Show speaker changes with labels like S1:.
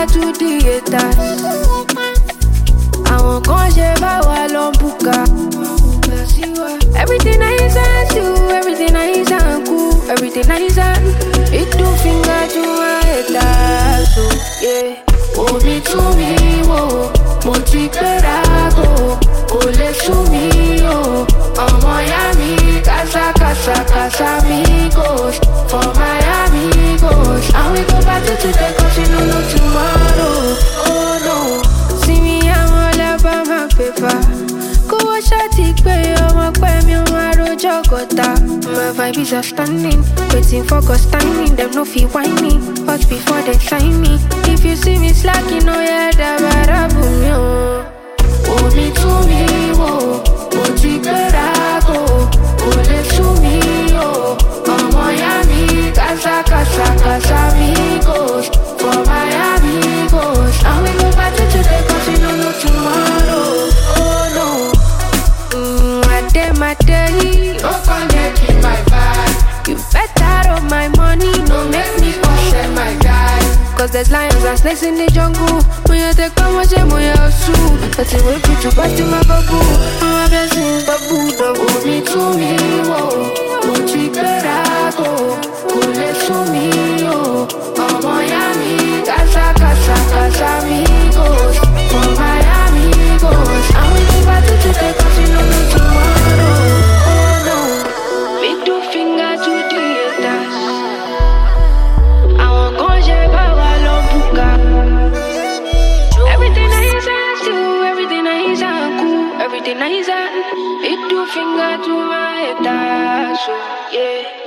S1: to the haters. Àwọn kan ṣe báwa lọ bùkà. Everything nice and do, everything nice and cool, everything nice and middle finger to my haters. So yeah, omi to me, wo, mo ti gbéra go, kò lè sú mi o. Ọmọ ya mi, casa, casa, casa amigos, for my amigos. And we go back to today 'cause you don't know tomorrow. Oh no, see me, I'm all about my paper. Go watch a tick pay, I'm a quay, me on my road, jogota. My vibe is outstanding, waiting for God's timing. Them no feel whiny, but before they sign me. If you see me slacking, oh yeah, da bara boom yo. Oh me to me, wo, ti gbéra go, kò lè sú mi o. Ọmọ ya mi, casa, casa, casa amigos, for my amigos. And we go back to today 'cause we don't know tomorrow. Oh no. My day,
S2: don't connect with my vibe.
S1: You better of my money, no make me
S2: upset my guy.
S1: 'Cause there's lions and snakes in the jungle. When you take come watch them, when you're soon. But you will put you back in my babu. All my blessings, babu,
S2: oh me to me, wo, ti gbéra go, kò lè sú mi o. Ọmọ ya mi, casa, casa, casa amigos, for my amigos. And we go back to today 'cause you don't know tomorrow. Oh no,
S1: middle finger to the haters. Àwọn kan ṣe báwa lọ bùkà. Everything nice and do, everything nice and cool, everything nice and middle finger to my haters. So yeah.